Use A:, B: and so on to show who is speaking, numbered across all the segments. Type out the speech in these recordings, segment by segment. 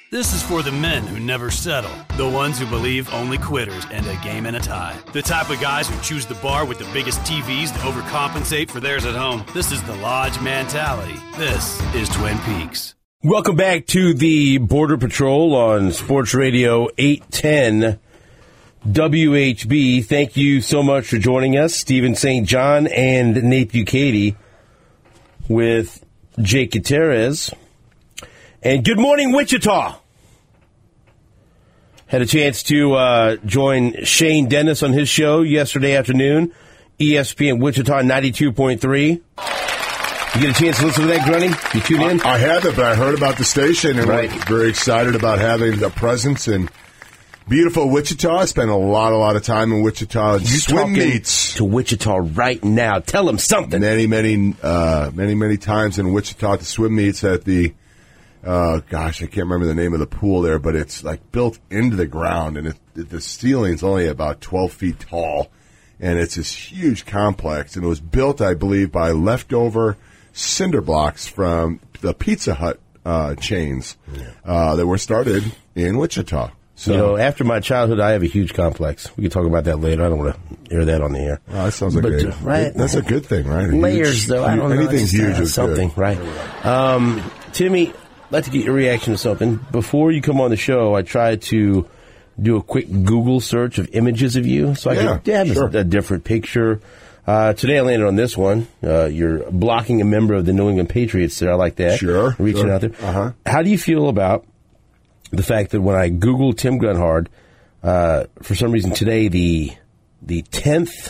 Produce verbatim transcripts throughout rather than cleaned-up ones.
A: This is for the men who never settle. The ones who believe only quitters end a game in a tie. The type of guys who choose the bar with the biggest T Vs to overcompensate for theirs at home. This is the Lodge mentality. This is Twin Peaks.
B: Welcome back to the Border Patrol on Sports Radio eight ten W H B. Thank you so much for joining us, Stephen Saint John and Nate Bukaty with Jake Gutierrez. And good morning, Wichita. Had a chance to uh, join Shane Dennis on his show yesterday afternoon, E S P N Wichita ninety-two point three. You get a chance to listen to that, Grunny? You tune in?
C: I, I haven't, but I heard about the station and
B: right.
C: I'm very excited about having a presence in beautiful Wichita. I spent a lot, a lot of time in Wichita.
B: You're
C: swim meets
B: to Wichita right now. Tell them something.
C: Many, many, uh, many, many times in Wichita at the swim meets at the. Uh, gosh, I can't remember the name of the pool there, but it's like built into the ground, and it, it, the ceiling's only about twelve feet tall, and it's this huge complex, and it was built, I believe, by leftover cinder blocks from the Pizza Hut uh, chains uh, that were started in Wichita. So,
B: you know, after my childhood, I have a huge complex. We can talk about that later. I don't want to air that on the air.
C: Oh, that sounds like
B: but,
C: a,
B: uh, right?
C: That's a good thing, right? A
B: Layers,
C: huge,
B: though. I don't know.
C: Anything huge
B: uh,
C: is
B: something,
C: good.
B: right? Um, Timmy, I'd like to get your reaction to something. Before you come on the show, I tried to do a quick Google search of images of you so I
C: yeah,
B: could have
C: sure.
B: a, a different picture. Uh, today I landed on this one. Uh, you're blocking a member of the New England Patriots there. I like that.
C: Sure.
B: Reaching
C: sure.
B: out there.
C: Uh-huh.
B: How do you feel about the fact that when I Googled Tim Grunhard, uh, for some reason today the the tenth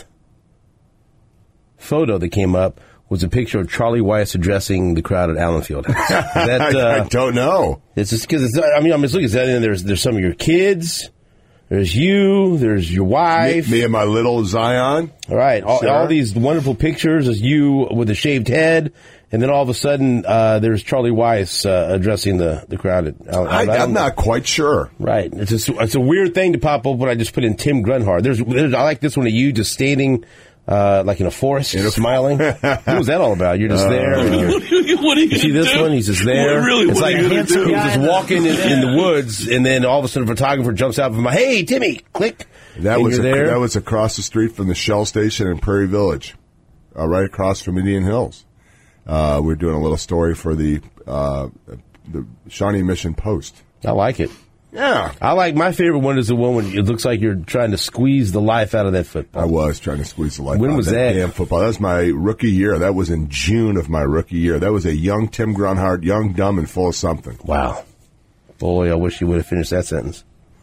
B: photo that came up was a picture of Charlie Weiss addressing the crowd at Allen Fieldhouse. That, uh,
C: I, I don't know.
B: It's just because it's. I mean, I'm just looking at that, and there's there's some of your kids, there's you, there's your wife,
C: Me, me and my little Zion.
B: all right, all,
C: Sure.
B: all these wonderful pictures of you with a shaved head, and then all of a sudden uh, there's Charlie Weiss uh, addressing the, the crowd at Allen.
C: I, I'm not quite sure.
B: Right. It's just, it's a weird thing to pop up when I just put in Tim Grunhard. There's, there's I like this one of you just standing. Uh, like in a forest,
C: in a
B: smiling. What was that all about? You're just uh, there. And you're,
A: what are you, what are you
B: you see this
A: do?
B: one? He's just there.
A: What, really,
B: it's
A: what
B: like
A: are you gonna do?
B: he's just walking in, in the woods, and then all of a sudden, a photographer jumps out from my, hey, Timmy, click.
C: That
B: and
C: was
B: you're
C: a,
B: there.
C: that was across the street from the Shell station in Prairie Village, uh, right across from Indian Hills. Uh, we're doing a little story for the uh, the Shawnee Mission Post.
B: I like it.
C: Yeah.
B: I like my favorite one is the one when it looks like you're trying to squeeze the life out of that football.
C: I was trying to squeeze the life
B: When
C: out
B: was
C: of that,
B: that?
C: damn football. That was my rookie year. That was in June of my rookie year. That was a young Tim Grunhard, young, dumb, and full of something.
B: Wow. Boy, I wish you would have finished that sentence.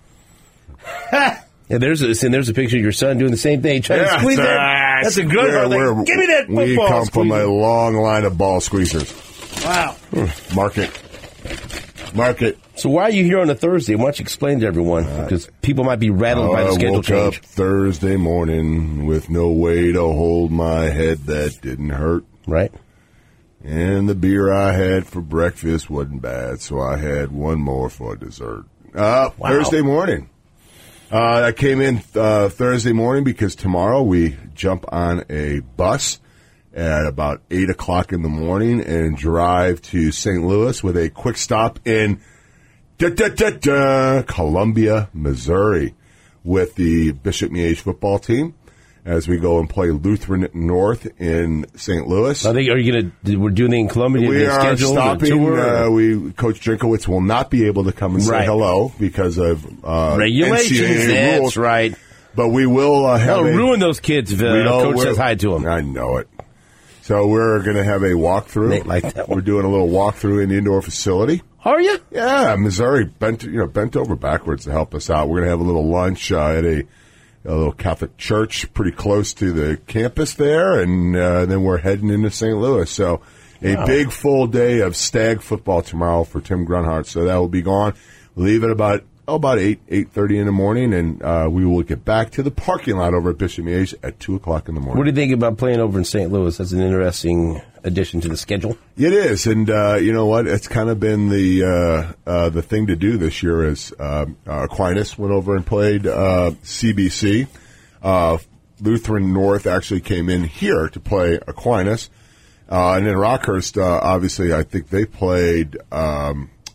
B: Yeah, there's a, and there's a picture of your son doing the same thing. Trying
C: Yeah,
B: to squeeze
C: that's,
B: that. That's a good
C: we're-
B: one.
C: we're-
B: Like, give me that football.
C: We come from
B: squeeze
C: a
B: it.
C: long line of ball squeezers.
B: Wow.
C: Mark it. Mark it.
B: So why are you here on a Thursday? Why don't you explain to everyone? Because people might be rattled by the
C: I
B: schedule
C: woke
B: change.
C: up Thursday morning with no way to hold my head that didn't hurt.
B: Right.
C: And the beer I had for breakfast wasn't bad, so I had one more for dessert. Uh,
B: Wow.
C: Thursday morning. Uh, I came in uh, Thursday morning because tomorrow we jump on a bus at about eight o'clock in the morning and drive to Saint Louis with a quick stop in da, da, da, da, Columbia, Missouri with the Bishop Miege football team as we go and play Lutheran North in Saint Louis.
B: Are, they, are you going to, we're doing it in Columbia?
C: We
B: They
C: are
B: scheduled a
C: stopping.
B: tour?
C: Uh, we Coach Drinkowitz will not be able to come and say
B: Right.
C: hello because of uh,
B: Regulations,
C: N C double A
B: that's
C: rules.
B: right.
C: But we will uh, have
B: That'll
C: a,
B: ruin those kids if uh,
C: we know
B: Coach
C: we're-
B: says hi to them.
C: I know it. So we're going to have a walkthrough.
B: Nate liked that one.
C: We're doing a little walkthrough in the indoor facility.
B: Are you?
C: Yeah, Missouri bent you know bent over backwards to help us out. We're going to have a little lunch uh, at a, a little Catholic church pretty close to the campus there, and uh, then we're heading into Saint Louis. So a
B: Wow.
C: big full day of stag football tomorrow for Tim Grunhard. So that will be gone. We'll leave at about oh, about eight eight thirty in the morning, and uh, we will get back to the parking lot over at Bishop Miege at two o'clock in the morning.
B: What do you think about playing over in Saint Louis? That's an interesting addition to the schedule.
C: It is, and uh, you know what? It's kind of been the uh, uh, the thing to do this year. Is uh, uh, Aquinas went over and played uh, C B C. Uh, Lutheran North actually came in here to play Aquinas, uh, and then Rockhurst. Uh, obviously, I think they played um,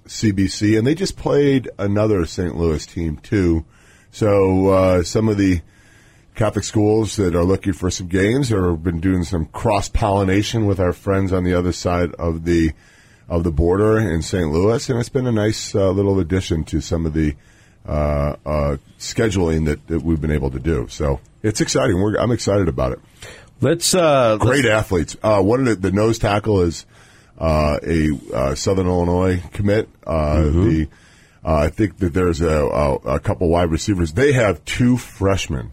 C: C B C, and they just played another Saint Louis team too. So uh, some of the Catholic schools that are looking for some games or have been doing some cross-pollination with our friends on the other side of the of the border in Saint Louis, and it's been a nice uh, little addition to some of the uh, uh, scheduling that, that we've been able to do. So it's exciting. We're, I'm excited about it.
B: Let's uh,
C: great
B: let's...
C: athletes. Uh, one of the, the nose tackle is uh, a uh, Southern Illinois commit. Uh, mm-hmm. The uh, I think that there's a, a, a couple wide receivers. They have two freshmen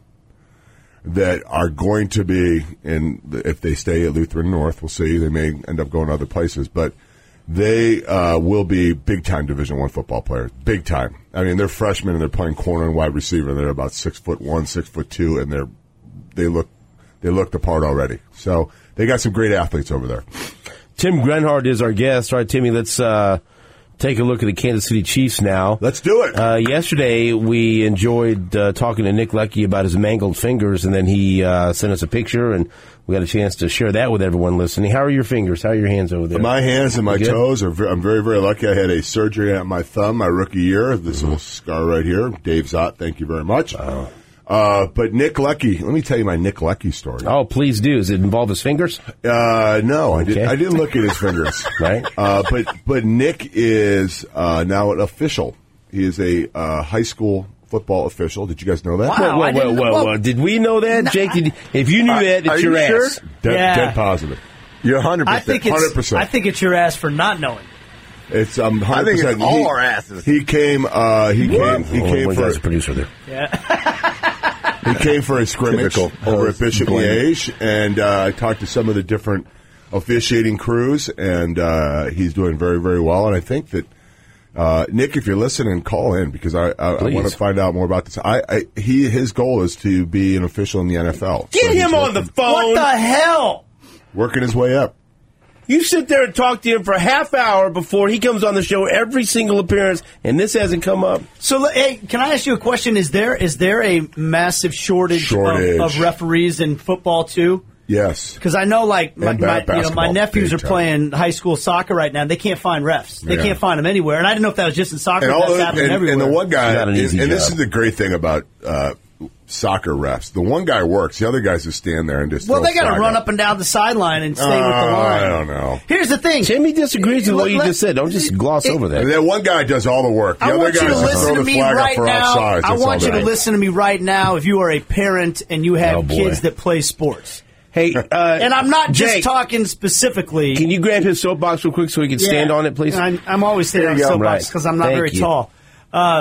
C: that are going to be in. If they stay at Lutheran North, we'll see. They may end up going other places, but they uh, will be big-time Division One football players. Big time. I mean, they're freshmen and they're playing corner and wide receiver. They're about six foot one, six foot two, and they're they look they look the part already. So they got some great athletes over there.
B: Tim Grenhard is our guest. All right, Timmy, let's uh, take a look at the Kansas City Chiefs now.
C: Let's do it.
B: Uh, yesterday, we enjoyed uh, talking to Nick Leckie about his mangled fingers, and then he uh, sent us a picture, and we got a chance to share that with everyone listening. How are your fingers? How are your hands over there?
C: My hands and my toes are. I'm very, very lucky. I had a surgery on my thumb my rookie year. This mm-hmm. little scar right here. Dave Zott, thank you very much. Wow. Uh, but Nick Leckie, let me tell you my Nick Leckie story.
B: Oh, please do. Does it involve his fingers?
C: Uh, no, I, okay. did, I didn't look at his fingers.
B: Right.
C: Uh, but, but Nick is uh, now an official. He is a uh, high school football official. Did you guys know that?
B: Wow, whoa, whoa, whoa, whoa, whoa. Did we know that, no, Jake? Did, if you knew uh, that, it's your
D: you
B: ass.
D: Sure?
C: Dead,
D: yeah.
C: dead positive. You're one hundred percent.
D: I think it's,
C: one hundred percent.
D: I think it's your ass for not knowing.
C: It's um, one hundred percent.
E: I think it's all
C: he,
E: our asses.
C: He came. Uh, he came. He
B: oh,
C: came for
B: a producer there.
D: Yeah.
C: He came for a scrimmage
E: Typical.
C: over at Bishop Liège, and uh, I talked to some of the different officiating crews, and uh, he's doing very, very well. And I think that uh, Nick, if you're listening, call in because I, I, I want to find out more about this. I, I he his goal is to be an official in the N F L.
B: Get
C: so
B: him on
C: working,
B: the phone.
D: What the hell?
C: Working his way up.
B: You sit there and talk to him for a half hour before he comes on the show every single appearance, and this hasn't come up.
D: So, hey, can I ask you a question? Is there is there a massive shortage,
C: shortage.
D: Of, of referees in football too?
C: Yes,
D: because I know, like my, my, you know, my nephews are
C: time.
D: playing high school soccer right now. And they can't find refs. They
C: yeah.
D: can't find them anywhere. And I didn't know if that was just in soccer.
C: And, all
D: that's
C: the,
D: happening
C: and,
D: everywhere.
C: and the one guy,
B: an
C: and,
B: easy
C: and
B: job.
C: this is the great thing about uh, soccer refs. The one guy works. The other guys just stand there and just.
D: Well, they
C: got
D: to run up and down the sideline and stay
C: uh,
D: with the line.
C: I don't know.
D: Here's the thing.
B: Timmy disagrees with what you
D: Let,
B: just said. Don't just gloss
D: it,
B: over that.
C: And then one guy does all the work. The
D: I
C: other
D: want you
C: guy
D: to
C: just
D: listen
C: throw
D: to
C: the
D: me
C: flag
D: right
C: up for
D: now.
C: offsides.
D: I
C: That's
D: want you
C: all
D: to
C: that.
D: listen to me right now. If you are a parent and you have
B: Oh, boy.
D: kids that play sports.
B: Hey, uh,
D: and I'm not just
B: Jake,
D: talking specifically.
B: Can you grab his soapbox real quick so he can
D: Yeah.
B: stand on it, please?
D: I'm, I'm always standing on the soapbox because I'm not
B: Thank
D: very
B: you.
D: tall. Uh,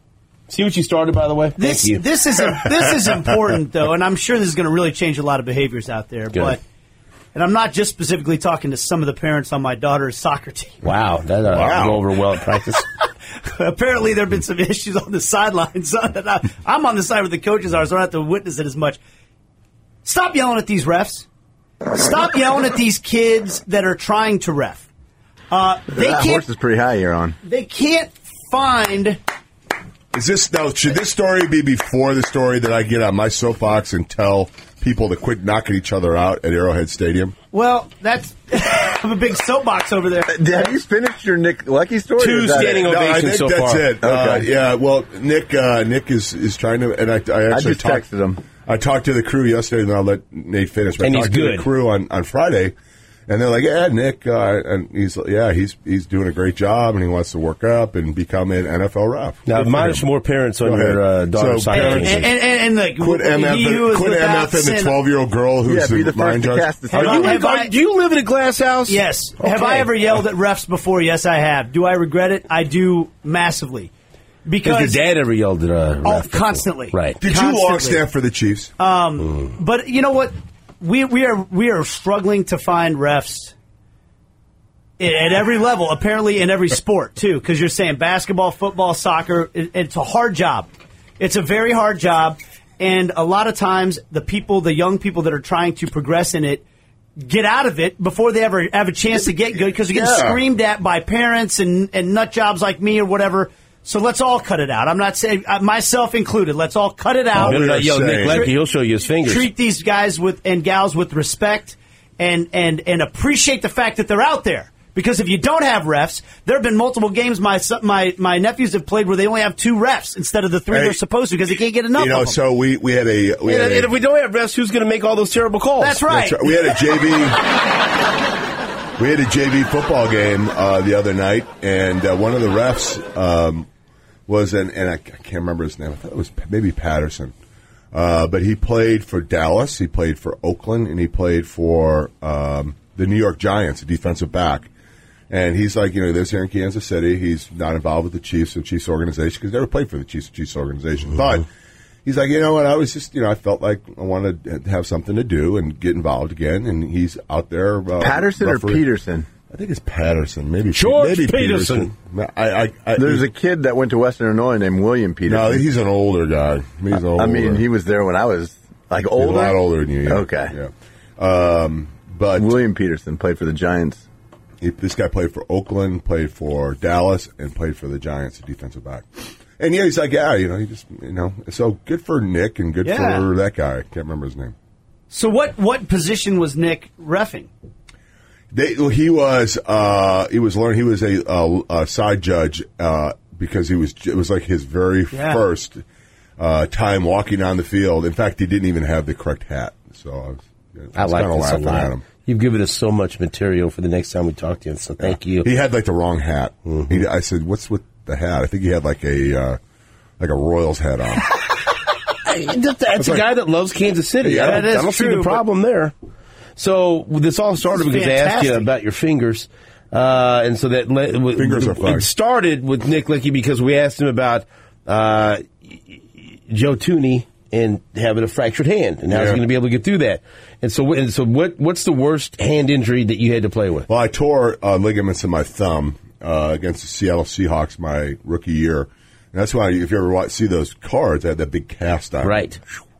B: See what you started, by the way?
D: this
B: Thank you.
D: this is this is important though, and I'm sure this is going to really change a lot of behaviors out there.
B: Good.
D: But and I'm not just specifically talking to some of the parents on my daughter's soccer team.
B: Wow, that uh,
C: Wow.
B: go over well at practice.
D: Apparently, there have been some issues on the sidelines. that I, I'm on the side where the coaches are, so I don't have to witness it as much. Stop yelling at these refs. Stop yelling at these kids that are trying to ref. Uh, they
E: that
D: can't.
E: horse is pretty high you're on.
D: They can't find.
C: Is this now? Should this story be before the story that I get on my soapbox and tell people to quit knocking each other out at Arrowhead Stadium?
D: Well, that's I have a big soapbox over there.
E: Have you finished your Nick Leckie story?
B: Two
E: or is that
B: standing
E: it?
C: No, I
B: ovations
C: think
B: so
C: that's
B: far.
C: it. Uh,
E: Okay.
C: yeah. Well, Nick, uh, Nick is, is trying to, and I, I actually
E: I just
C: talked,
E: texted him.
C: I talked to the crew yesterday, and I'll let Nate finish. But
B: And
C: I
B: he's
C: talked to
B: good.
C: the crew on, on Friday, and they're like, "Yeah, Nick," uh, and he's yeah, he's he's doing a great job, and he wants to work up and become an N F L ref.
B: Now,
C: Good for
B: admonish
C: him.
B: more parents on
C: Go
B: your uh,
C: ahead.
B: daughter's
C: So,
B: soccer
D: And,
B: team.
D: and, and, and, and
C: Quit
D: the,
C: M F,
D: he who is
C: quit
D: without
C: M F and the
D: sin-
C: twelve-year-old girl who's
E: Yeah, be
C: the
E: the
C: line
E: first to
C: judge.
E: cast the
D: Have
B: Are
D: I-
B: you,
D: have I-
B: do you live in a glass house?
D: Yes.
B: Okay.
D: Have I ever yelled at refs before? Yes, I have. Do I regret it? I do massively. Because
B: Has your dad ever yelled at a
D: Oh,
B: ref before?
D: constantly.
B: Right.
C: Did
D: Constantly.
C: you long stand for the Chiefs?
D: Um, but you know what? We we are we are struggling to find refs at at every level. Apparently, in every sport too, because you're saying basketball, football, soccer. It, it's a hard job. It's a very hard job, and a lot of times the people, the young people that are trying to progress in it, get out of it before they ever have a chance to get good because they're getting
C: Yeah.
D: screamed at by parents and and nut jobs like me or whatever. So let's all cut it out. I'm not saying uh, myself included. Let's all cut it out.
C: Oh,
B: Better not yell at Nick
C: saying.
B: Leckie. He'll show you his fingers.
D: Treat these guys with and gals with respect and and and appreciate the fact that they're out there Because if you don't have refs, there have been multiple games my son- my my nephews have played where they only have two refs instead of the three
C: Hey,
D: they're supposed to because they can't get enough
C: You know,
D: of them.
C: so we, we had a... We
B: And,
C: had
B: and
C: a
B: if we don't have refs, who's going to make all those terrible calls?
D: That's right.
C: That's right. We had a J V... we had a J V football game uh, the other night, and uh, one of the refs um, was, an, and I, I can't remember his name. I thought it was maybe Patterson. Uh, but he played for Dallas, he played for Oakland, and he played for um, the New York Giants, a defensive back. And he's like, you know, he lives here in Kansas City. He's not involved with the Chiefs or Chiefs organization because he never played for the Chiefs Chiefs organization. Mm-hmm. But he's like, you know what? I was just, you know, I felt like I wanted to have something to do and get involved again. And he's out there. Uh,
E: Patterson
C: roughly,
E: or Peterson?
C: I think it's Patterson. Maybe
B: George
C: maybe
B: Peterson.
C: Peterson. I, I, I,
E: There's a kid that went to Western Illinois named William Peterson.
C: no, he's an older guy. He's older.
E: I mean, he was there when I was like
C: He's
E: older.
C: a lot older than you. Yeah.
E: Okay.
C: Yeah. Um, but
E: William Peterson played for the Giants.
C: He, this guy played for Oakland, played for Dallas, and played for the Giants, a defensive back. And yeah, he's like, yeah, you know, he just, you know, so good for Nick and good
D: Yeah.
C: for that guy. I can't remember his name.
D: So what what position was Nick reffing?
C: They, well, he was, uh, he was learning. He was a, a, a side judge uh, because he was. It was like his very
D: Yeah.
C: first uh, time walking on the field. In fact, he didn't even have the correct hat. So I was, I
B: I
C: was
B: like
C: kind of
B: this a
C: laughing
B: lot.
C: at him.
B: You've given us so much material for the next time we talk to you, so thank you.
C: He had like the wrong hat.
B: Mm-hmm.
C: He, I said, "What's with the hat?" I think he had like a uh, like a Royals hat on.
B: That's, that's a
C: like-
B: guy that loves Kansas City.
C: Yeah,
B: I don't,
D: that is
B: I don't see
D: true,
B: the problem there. So this all started
D: This is
B: because I asked you
D: fantastic.
B: about your fingers, uh, and so that le- w-
C: Fingers are fine.
B: It started with Nick Licky because we asked him about uh, Joe Tooney and having a fractured hand and how he's
C: Yeah.
B: going to be able to get through that. And so, and so, what what's the worst hand injury that you had to play with?
C: Well, I tore uh, ligaments in my thumb uh, against the Seattle Seahawks my rookie year. And that's why, if you ever watch, see those cards, I had that big cast on.
B: Right.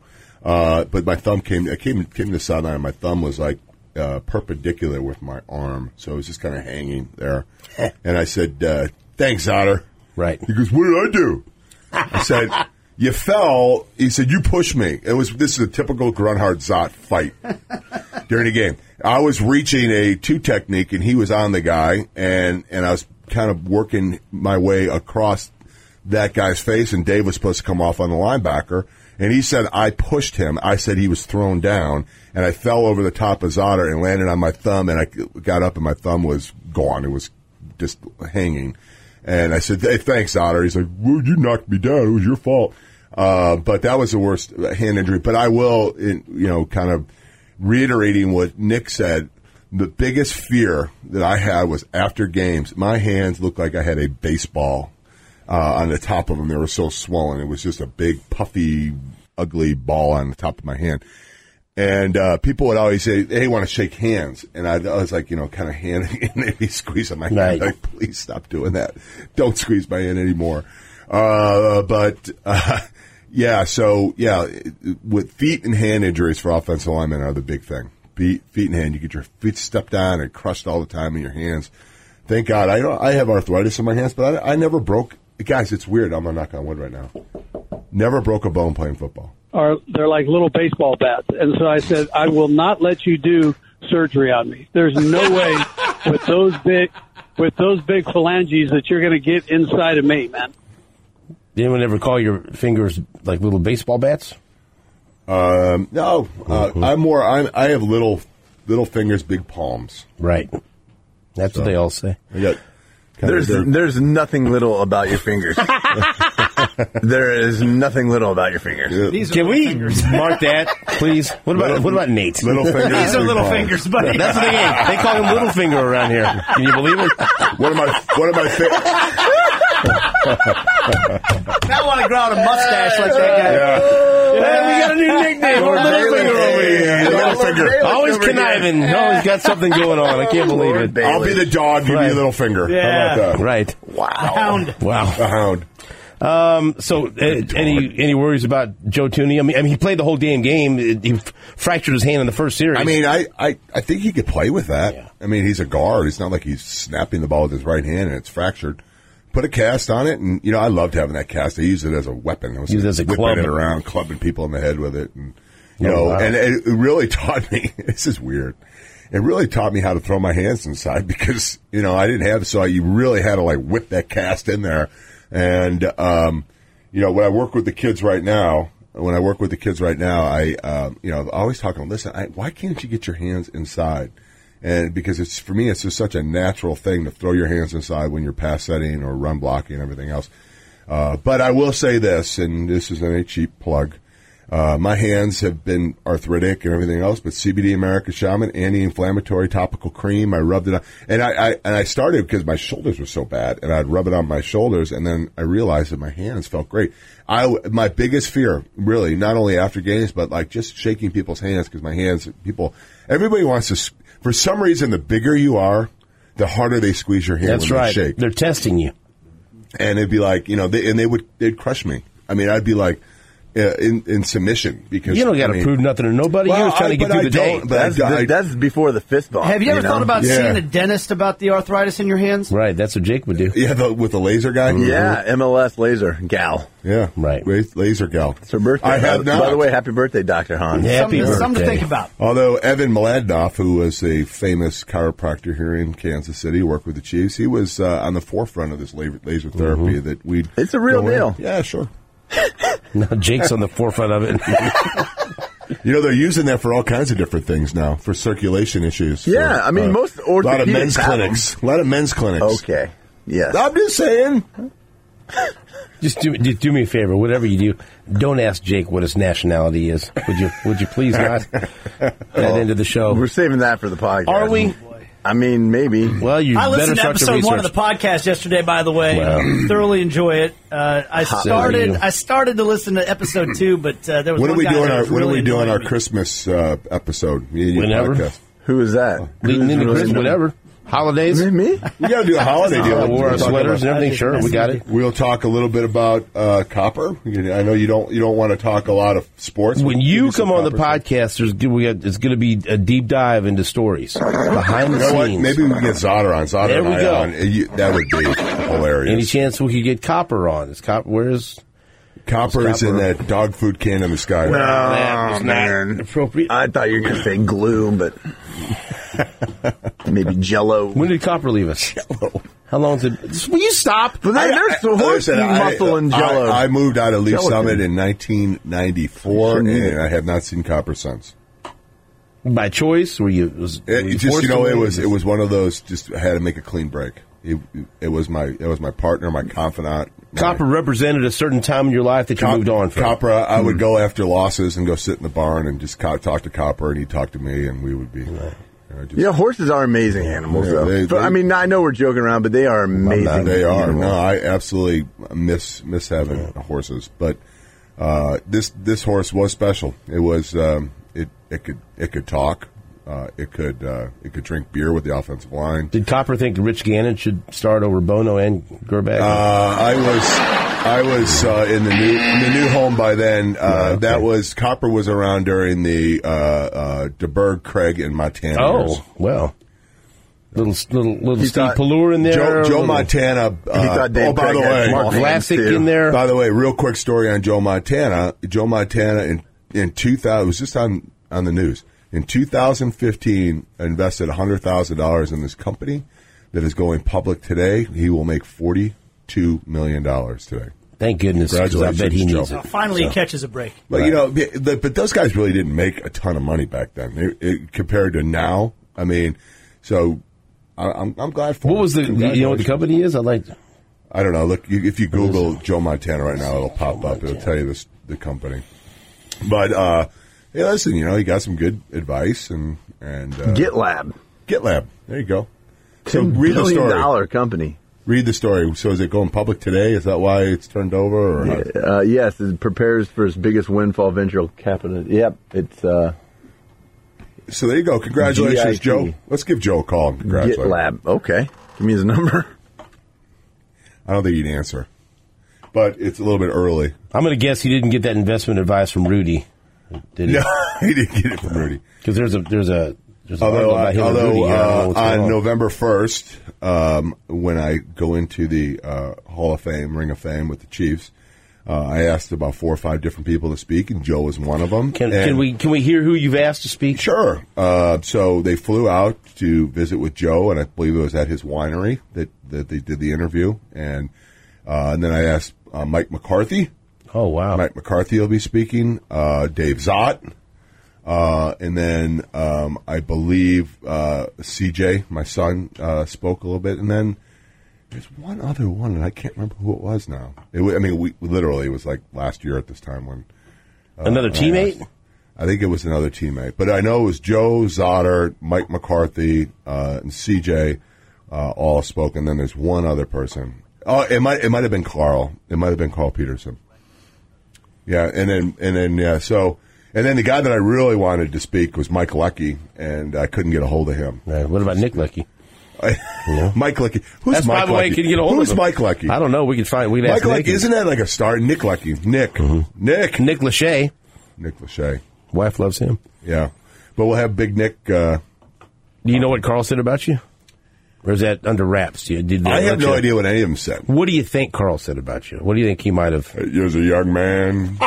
C: Uh, but my thumb came, I came, came to the sideline, and my thumb was like uh, perpendicular with my arm. So it was just kind of hanging there. And I said, uh, thanks, Otter.
B: Right.
C: He goes, what did I do? I said, you fell. He said, you pushed me. It was, this is a typical Grunhard Zott fight during the game. I was reaching a two technique and he was on the guy and, and I was kind of working my way across that guy's face and Dave was supposed to come off on the linebacker and he said, I pushed him. I said he was thrown down and I fell over the top of Zotter and landed on my thumb and I got up and my thumb was gone. It was just hanging. And I said, hey, thanks, Otter. He's like, well, you knocked me down. It was your fault. Uh, but that was the worst hand injury. But I will, in, you know, kind of reiterating what Nick said, the biggest fear that I had was after games, my hands looked like I had a baseball uh, on the top of them. They were so swollen. It was just a big, puffy, ugly ball on the top of my hand. And uh, people would always say, hey, want to shake hands. And I, I was like, you know, kind of handing and maybe squeezing my hand.
B: Right.
C: Like, please stop doing that. Don't squeeze my hand anymore. Uh, but, uh, yeah, so, yeah, with feet and hand injuries for offensive linemen are the big thing. Feet, feet and hand. You get your feet stepped on and crushed all the time in your hands. Thank God. I don't, I have arthritis in my hands, but I, I never broke. Guys, it's weird. I'm going to knock on wood right now. Never broke a bone playing football.
F: Are they're like little baseball bats, and so I said, I will not let you do surgery on me. There's no way with those big with those big phalanges that you're going to get inside of me, man.
B: Did anyone ever call your fingers like little baseball bats?
C: Um, no, uh,
B: Mm-hmm.
C: I'm more. I'm, I have little, little fingers, big palms.
B: Right. That's
C: So-
B: what they all say.
C: I got. Kind
E: There's
C: of,
E: there's nothing little about your fingers. There is nothing little about your fingers.
D: These are
B: Can
D: little
B: we
D: fingers.
B: mark that, please? What about
C: Little-
B: what about Nate?
C: little fingers.
D: These are
C: big
D: little
C: palms.
D: fingers, buddy.
B: That's what they get. They call him Little Finger around here. Can you believe it?
C: One of my, one of my. Fi-
D: Now I want to grow out a mustache like that guy.
C: yeah.
B: Hey, we got a new nickname.
C: Lord
B: Little
C: Bailey.
B: Finger over here.
C: Hey, Little Finger.
B: Always conniving. Always got something going on. I can't believe it.
C: I'll be the dog. You be
B: Right.
C: a little finger.
D: Yeah.
C: How about that?
B: Right.
D: Hound.
B: Wow.
C: A hound.
B: Um, so, uh, any any worries about Joe Tooney? I mean, I mean, he played the whole damn game. He f- fractured his hand in the first series.
C: I mean, I, I, I think he could play with that.
B: Yeah.
C: I mean, he's a guard. It's not like he's snapping the ball with his right hand and it's fractured. Put a cast on it, and you know, I loved having that cast. I used it as a weapon. I was
B: Used it as a
C: whipping
B: club.
C: it around, clubbing people in the head with it, and you
B: Oh,
C: know,
B: wow.
C: and it, it really taught me. This is weird. it really taught me how to throw my hands inside because, you know, I didn't have, so you really had to like whip that cast in there. And, um, you know, when I work with the kids right now, when I work with the kids right now, I, um, you know, I always talk to them, listen, I, why can't you get your hands inside? And because it's, for me, it's just such a natural thing to throw your hands inside when you're pass setting or run blocking and everything else. Uh, but I will say this, and this isn't a cheap plug. Uh, my hands have been arthritic and everything else, but C B D America Shaman, anti-inflammatory topical cream, I rubbed it on. And I, I, and I started because my shoulders were so bad, and I'd rub it on my shoulders, and then I realized that my hands felt great. I, my biggest fear, really, not only after games, but like just shaking people's hands, because my hands, people, everybody wants to, for some reason, the bigger you are, the harder they squeeze your hand
B: That's
C: when
B: right.
C: they shake.
B: They're testing you.
C: And it'd be like, you know, they, and they would, they'd crush me. I mean, I'd be like, Uh, in, in submission because
B: You don't got to
C: I mean,
B: prove nothing to nobody.
C: well,
B: You're just trying
C: I-
B: to get
C: but
B: through
C: I
B: the day.
C: don't, but
E: That's,
C: I,
E: that's before the fist bump.
D: Have you ever
E: know?
D: thought about
C: Yeah.
D: seeing a dentist about the arthritis in your hands?
B: Right, that's what Jake would do.
C: yeah, the, with the laser guy.
E: Yeah, M L S laser gal.
C: yeah,
B: Right.
C: La- laser gal.
E: It's her birthday.
C: I have
E: by,
C: not.
E: by the way, happy birthday, Doctor Hahn.
B: Yeah. Happy
D: something, something to
B: birthday.
D: think about.
C: Although Evan Mladenoff, who was a famous chiropractor here in Kansas City, worked with the Chiefs, he was uh, on the forefront of this laser, laser therapy
B: Mm-hmm.
C: that we.
E: It's a real deal.
C: Yeah, sure.
B: Now Jake's on the forefront of it.
C: You know, they're using that for all kinds of different things now, for circulation issues.
E: Yeah,
C: for,
E: I mean, most
C: a lot of
E: orthopedics
C: men's
E: have
C: clinics. A lot of men's clinics.
E: Okay. Yes.
C: I'm just saying.
B: Just do, just do me a favor. Whatever you do, don't ask Jake what his nationality is. Would you? Would you please not? That end of the show.
E: We're saving that for the podcast.
B: Are we?
E: I mean, maybe.
B: Well, you
D: I
B: better
D: listened to
B: start the
D: episode
B: research.
D: one of the podcast yesterday, by the way.
B: Wow.
D: Thoroughly enjoy it. Uh, I
B: Hot
D: started.
B: value.
D: I started to listen to episode two, but uh, there was
C: When are
D: one
C: we
D: guy
C: doing
D: that
C: our
D: was
C: When are
D: really
C: we doing our
D: annoying me.
C: Christmas uh, episode? Me and your
B: Whenever.
C: podcast.
E: Who is that?
B: Leading
E: Who's
B: into
E: really
B: Christmas,
E: know?
B: whatever. Holidays.
E: Me?
C: We got to do a holiday deal.
B: Uh, wore our
C: We'll talk
B: sweaters and
C: about-
B: everything. Sure, we got it.
C: We'll talk a little bit about uh, copper. I know you don't you don't want to talk a lot of sports.
B: When
C: We'll
B: you
C: give some
B: come on the
C: copper stuff.
B: podcast, there's we got, it's going to be a deep dive into stories behind the
C: You know what?
B: scenes.
C: Maybe we can get Zotter on. Zotter
B: There
C: and
B: we
C: I
B: go.
C: on. You- that would be hilarious.
B: Any chance we could get Copper on? Is Copper? Where's
C: Copper is in
B: Copper?
C: that dog food can in the sky.
E: No,
B: that? Was not
E: man.
B: appropriate.
E: I thought you were going to say glue, but maybe Jello.
B: When did Copper leave us? How long did? Will you stop?
E: But then there's the horse
C: listen, I-
E: muscle and Jello.
C: I, I moved out of Leaf
E: Gelatin.
C: Summit in nineteen ninety-four,
E: Sure need
C: and
E: it.
C: I have not seen Copper since.
B: By choice? Were you? Was, were
C: It,
B: you
C: just
B: forced
C: you know,
B: to
C: it
B: leave?
C: was it was one of those. Just had to make a clean break. It, it was my it was my partner, my confidant. my-
B: Copper represented a certain time in your life that you
C: Cop-
B: moved on from.
C: Copper, I would go after losses and go sit in the barn and just co- talk to Copper, and he'd talk to me, and we would be. You know, just,
E: Yeah, horses are amazing animals,
C: Yeah,
E: though.
C: they-
E: But, I
C: they-
E: mean, I know we're joking around, but they are amazing.
C: They are.
E: animals.
C: No, I absolutely miss miss having horses, but uh, this this horse was special. It was um, it it could it could talk. Uh, it could uh, it could drink beer with the offensive line.
B: Did Copper think Rich Gannon should start over Bono and Gerbag?
C: Uh, I was I was uh, in the new in the new home by then. Uh,
B: okay.
C: That was Copper was around during the uh, uh, DeBerg, Craig, and Montana years.
B: oh, well. Little little little
E: He
B: Steve
E: thought-
B: Pelluer in there.
C: Joe,
B: a
C: Joe
B: little
C: Montana. Uh,
E: He thought Dave
C: oh, by
E: Craig
C: the
E: had
C: way,
E: small
B: Mark
E: hands,
B: Vlasic
E: too.
B: in there.
C: By the way, real quick story on Joe Montana. Joe Montana in in two thousand it was just on on the news. In two thousand fifteen, invested one hundred thousand dollars in this company that is going public today. He will make forty-two million dollars today.
B: Thank goodness, because I bet he
C: Congratulations,
B: needs
C: Joe.
B: it.
D: Finally, he catches a break.
C: But you know, the, but those guys really didn't make a ton of money back then it, it, compared to now. I mean, so I, I'm I'm glad for
B: What
C: him.
B: was the? You know what the
C: Congratulations.
B: company is? I like.
C: I don't know. Look, you, if you Google Joe Montana right now, it'll pop up. It'll tell you this the company. But uh, hey, listen, you know, he got some good advice and and uh,
E: GitLab.
C: GitLab. There you go. So
E: Ten
C: read the
E: billion
C: story.
E: dollar company.
C: Read the story. So is it going public today? Is that why it's turned over? Or how?
E: Uh, yes, it prepares for its biggest windfall venture capital. Yep, it's uh,
C: So there you go. Congratulations,
E: G I T.
C: Joe. Let's give Joe a call and congratulate him.
E: GitLab. Okay, give me his number.
C: I don't think he'd answer, but it's a little bit early.
B: I'm going to guess he didn't get that investment advice from Rudy, did he?
C: No, he didn't get it from Rudy.
B: Because there's a there's a there's an
C: Although,
B: article about
C: I,
B: him and
C: although
B: Rudy. I don't know
C: uh,
B: what's going
C: on
B: on.
C: November first, um, when I go into the uh, Hall of Fame, Ring of Fame with the Chiefs, Uh, I asked about four or five different people to speak, and Joe was one of them.
B: Can,
C: and
B: can we can we hear who you've asked to speak?
C: Sure. Uh, so they flew out to visit with Joe, and I believe it was at his winery that, that they did the interview. And uh, and then I asked uh, Mike McCarthy.
B: Oh, wow.
C: Mike McCarthy will be speaking. Uh, Dave Zott. Uh, and then um, I believe uh, C J, my son, uh, spoke a little bit. And then there's one other one, and I can't remember who it was now. It was, I mean, we literally, it was like last year at this time when... Uh,
B: Another teammate?
C: I, I think it was another teammate. But I know it was Joe Zotter, Mike McCarthy, uh, and C J uh, all spoke, and then there's one other person. Oh, it might it might have been Carl. It might have been Carl Peterson. Yeah, and then, and then yeah, so... And then the guy that I really wanted to speak was Mike Leckey, and I couldn't get a hold of him.
B: Right. What about Nick Leckey?
C: Yeah. Mike Leckey. Who's
B: That's
C: Mike
B: by the way,
C: Leckey?
B: can you get a hold
C: Who's
B: of him?
C: Mike Leckey?
B: I don't know. We can find. We can
C: Mike
B: ask
C: Leckey.
B: Nick.
C: Isn't that like a star? Nick Leckey. Nick. Mm-hmm. Nick.
B: Nick Lachey.
C: Nick Lachey.
B: Wife loves him.
C: Yeah. But we'll have Big Nick. Uh,
B: Do you know what Carl said about you? Or is that under wraps? Did, did
C: I have no
B: you?
C: idea what any of them said.
B: What do you think Carl said about you? What do you think he might have?
C: As a young man,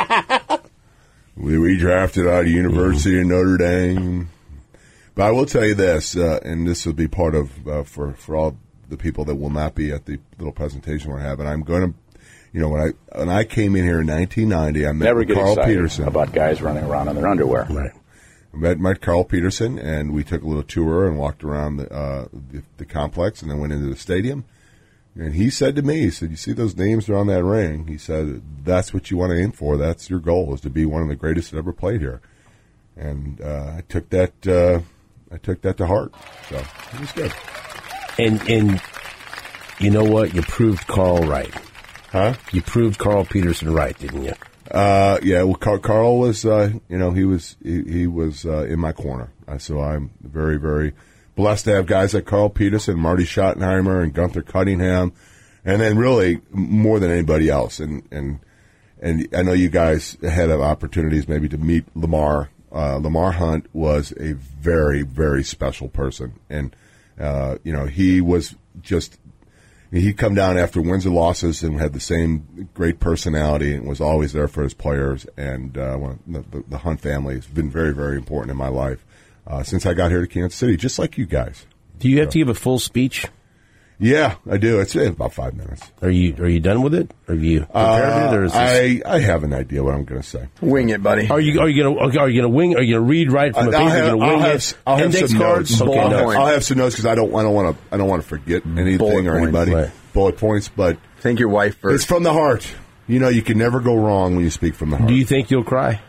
C: we, we drafted out of University mm-hmm. of Notre Dame. But I will tell you this, uh, and this will be part of, uh, for, for all the people that will not be at the little presentation we're having. I'm going to, you know, when I when I came in here in nineteen ninety, I met
G: Never get
C: Carl
G: excited
C: Peterson.
G: about guys running around in their underwear.
B: Right.
C: I met, met Carl Peterson, and we took a little tour and walked around the, uh, the, the complex and then went into the stadium. And he said to me, he said, you see those names that are on that ring? He said, that's what you want to aim for. That's your goal, is to be one of the greatest that ever played here. And uh, I took that uh, I took that to heart. So it was good.
B: And and you know what? You proved Carl right.
C: Huh?
B: You proved Carl Peterson right, didn't you?
C: Uh, yeah. Well, Carl, Carl was, uh, you know, he was he, he was uh, in my corner. Uh, so I'm very, very blessed to have guys like Carl Peterson, Marty Schottenheimer, and Gunther Cunningham, and then really more than anybody else. And and and I know you guys had opportunities maybe to meet Lamar. Uh, Lamar Hunt was a very, very special person, and uh, you know, he was just. He'd come down after wins and losses and had the same great personality and was always there for his players. And uh, the, the, the Hunt family has been very, very important in my life uh, since I got here to Kansas City, just like you guys.
B: Do you have
C: so.
B: to give a full speech?
C: Yeah, I do. It's about five minutes.
B: Are you Are you done with it? Are you prepared
C: uh,
B: it? Or is this...
C: I I have an idea what I'm going to say.
E: Wing it, buddy.
B: Are you Are you going to Are you going to wing? Are you going to read right from the
C: I'll
B: page?
C: have,
B: Are you going to wing
C: I'll
B: it?
C: have, I'll have
B: Index
C: some
B: cards.
C: notes.
B: Okay,
C: I'll,
B: no.
C: have, I'll have some notes because I don't I don't want to I don't want to forget anything
E: Bullet
C: or
E: points,
C: anybody.
B: right.
C: Bullet points, but
E: Thank your wife first.
C: it's from the heart. You know, you can never go wrong when you speak from the heart.
B: Do you think you'll cry?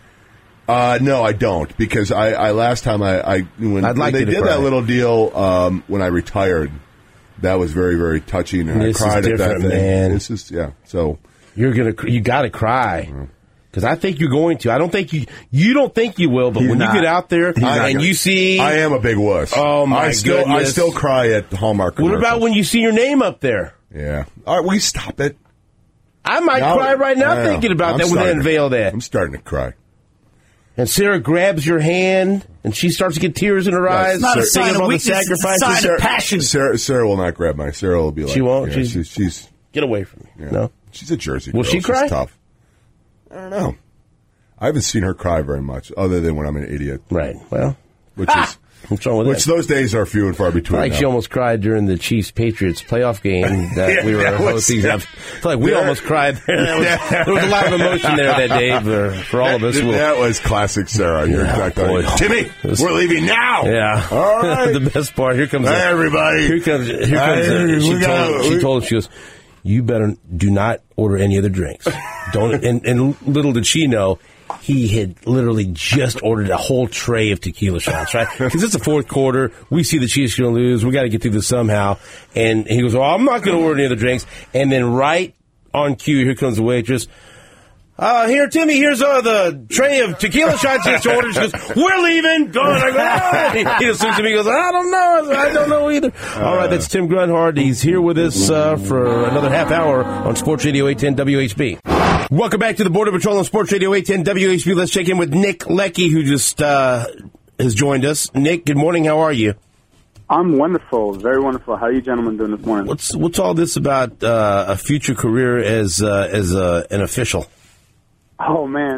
C: Uh, no, I don't, because I, I last time I, I when,
B: I'd like
C: when they
B: you to
C: did
B: cry.
C: that little deal um, when I retired, that was very, very touching, and
B: This is
C: I cried at that
B: different,
C: thing.
B: man.
C: This is yeah. So
B: You're gonna. You got to cry. Because I think you're going to. I don't think you. You don't think you will, but
E: He's
B: when
E: not.
B: you get out there
E: He's not
B: and
E: gonna-
B: you see,
C: I am a big wuss.
B: Oh, my
C: I still I
B: goodness.
C: still cry at Hallmark.
B: what about
C: commercials.
B: when you see your name up there?
C: Yeah. All right, will you stop it?
B: I might
C: Now-
B: cry right now
C: I know.
B: thinking about
C: I'm
B: that when they
C: starting to-
B: unveil that.
C: I'm starting to cry.
B: And Sarah grabs your hand, and she starts to get tears in her eyes.
C: It's not a
B: thinking
D: sign of
B: all the
D: weakness, it's a
B: sacrifices.
D: sign of
C: Sarah,
D: passion.
C: Sarah, Sarah will not grab my. Sarah will be like,
B: She won't?
C: Yeah,
B: She's-
C: she's, she's
B: Get away from me.
C: yeah.
B: No.
C: She's a Jersey
B: Will
C: girl.
B: she
C: She's
B: cry?
C: tough. I don't know. I haven't seen her cry very much, other than when I'm an idiot.
B: Right. Well,
C: Which is
B: what's wrong with
C: which
B: that?
C: those days are few and far between.
B: Like
C: now.
B: she almost cried during the Chiefs Patriots playoff game that
C: Yeah,
B: we were
C: that was-
B: hosting. I feel like we
C: There-
B: almost cried there. That was, there was a lot of emotion there that day for, for all of us.
C: That,
B: We'll-
C: that was classic Sarah. You're
B: Yeah,
C: exactly
B: boy.
C: right. Timmy,
B: was-
C: we're leaving now.
B: Yeah.
C: All right.
B: The best part. Here comes
C: Hey,
B: the-
C: everybody.
B: Here comes. Here comes.
C: Hey,
B: the- she
C: we gotta-
B: told. She
C: we-
B: told. She goes. You better do not order any other drinks. Don't. And, and little did she know, he had literally just ordered a whole tray of tequila shots, right? Because it's the fourth quarter. We see the Chiefs going to lose. We got to get through this somehow. And he goes, well, I'm not going to order any other drinks. And then right on cue, here comes the waitress. Uh, here, Timmy, here's uh, the tray of tequila shots he just ordered. She goes, we're leaving. Go on. I go, ah. He, he just looks at me and goes, I don't know. I don't know either. All right, that's Tim Grunhard. He's here with us uh, for another half hour on Sports Radio eight ten W H B. Welcome back to the Border Patrol on Sports Radio eight ten W H B. Let's check in with Nick Leckey, who just uh, has joined us. Nick, good morning. How are you?
H: I'm wonderful, very wonderful. How are you gentlemen doing this morning?
B: What's what's all this about uh, a future career as uh, as uh, an official?
H: Oh man,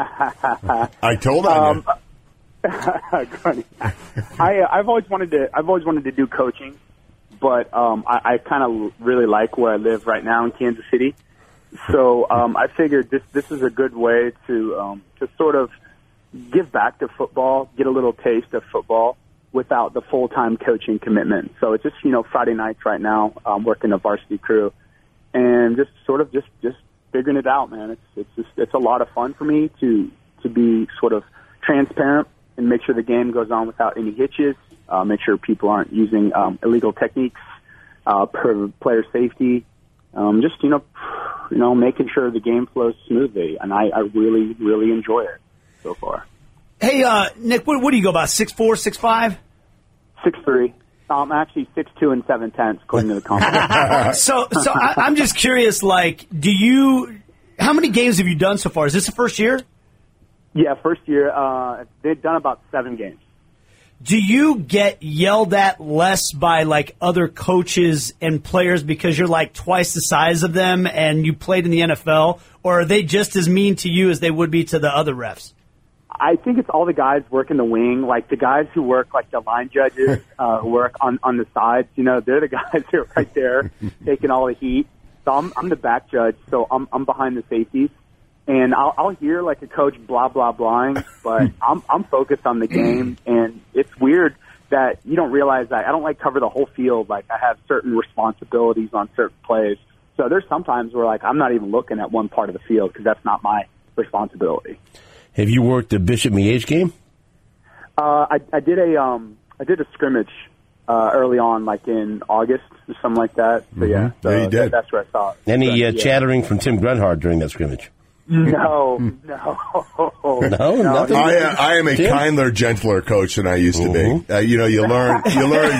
C: I told on
H: um, you. I uh, I've always wanted to I've always wanted to do coaching, but um, I, I kind of really like where I live right now in Kansas City. So um, I figured this this is a good way to um, to sort of give back to football, get a little taste of football without the full-time coaching commitment. So it's just, you know, Friday nights right now, um, working a varsity crew, and just sort of just, just figuring it out, man. It's it's just it's a lot of fun for me to to be sort of transparent and make sure the game goes on without any hitches, uh, make sure people aren't using um, illegal techniques, uh, per player safety, um, just, you know, you know, making sure the game flows smoothly. And I, I really, really enjoy it so far.
D: Hey, uh, Nick, what, what do you go about, six four, six five?
H: six three. I'm um, actually six two and seven tenths, according to the company.
D: so so I, I'm just curious, like, do you, how many games have you done so far? Is this the first year?
H: Yeah, first year. Uh, they've done about seven games.
D: Do you get yelled at less by, like, other coaches and players because you're, like, twice the size of them and you played in the N F L? Or are they just as mean to you as they would be to the other refs?
H: I think it's all the guys working the wing, like the guys who work, like the line judges, uh, who work on, on the sides. You know, they're the guys who are right there taking all the heat. So I'm, I'm the back judge, so I'm, I'm behind the safeties. And I'll, I'll hear like a coach blah, blah, blahing, but I'm, I'm focused on the game. And it's weird that you don't realize that I don't like cover the whole field. Like I have certain responsibilities on certain plays. So there's sometimes where like I'm not even looking at one part of the field because that's not my responsibility.
B: Have you worked the Bishop Miege game?
H: Uh, I, I did a um, I did a scrimmage uh, early on, like in August or something like that. So yeah, so
C: Yeah, you did.
H: that- that's where I saw it.
B: Any
H: But,
B: uh,
H: yeah.
B: chattering from Tim Grunhard during that scrimmage?
H: No, no,
B: No, nothing?
C: I, uh, I am a
B: Tim?
C: kinder, gentler coach than I used to
B: Mhm.
C: be. Uh, you know, you learn, you learn,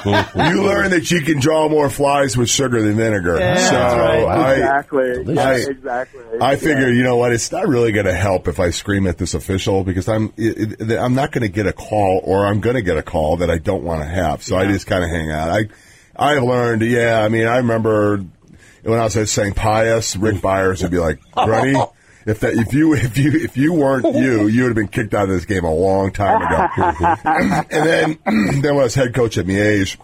C: you learn that you can draw more flies with sugar than vinegar.
D: Yeah,
C: so
D: that's right.
C: I,
H: Exactly. Yeah,
C: I-
H: exactly.
C: I figure,
H: Yeah.
C: you know what? It's not really going to help if I scream at this official because I'm, it, it, I'm not going to get a call, or I'm going to get a call that I don't want to have. So I just kind of hang out. I, I've learned. Yeah, I mean, I remember when I was at Saint Pius, Rick Byers would be like, "Grunny, if that, if you, if you, if you weren't you, you would have been kicked out of this game a long time ago." And then, then when I was head coach at Miege,